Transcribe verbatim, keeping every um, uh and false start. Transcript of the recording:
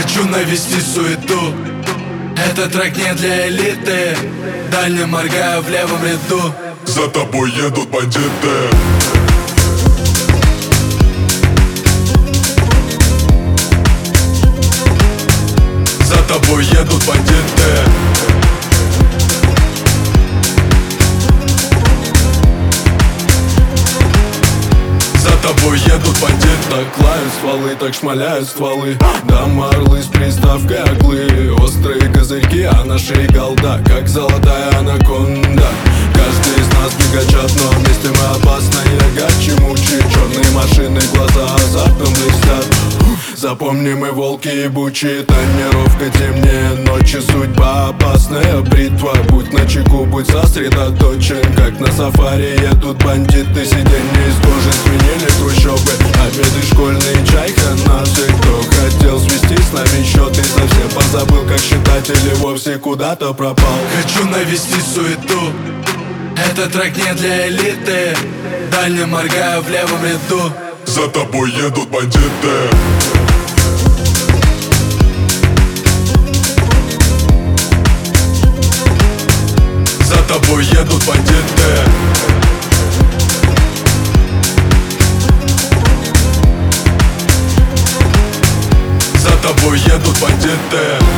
Хочу навести суету. Этот трек не для элиты. Дальне моргаю в левом ряду. За тобой едут бандиты. За тобой едут бандиты. За тобой едут бандиты. Так лают стволы, так шмаляют стволы. Дам орлы с приставкой оглы. Острые козырьки, а на шее голда, как золотая анаконда. Каждый из нас мегачат, но вместе мы опасные гачи-мучи. Черные машины, глаза азартом блестят. Запомни, мы волки ебучие. Тонировка темнее ночи, судьба опасная бритва. Будь начеку, будь сосредоточен. Как на сафари едут бандиты. Сиденья из кожи сменили трущобы. Обеды, школьный чай, хана. Все, кто хотел свести с нами счеты, совсем позабыл, как считать, или вовсе куда-то пропал. Хочу навести суету. Этот трек не для элиты. Дальне моргаю в левом ряду. За тобой едут бандиты. За тобой едут бандиты. За тобой едут бандиты.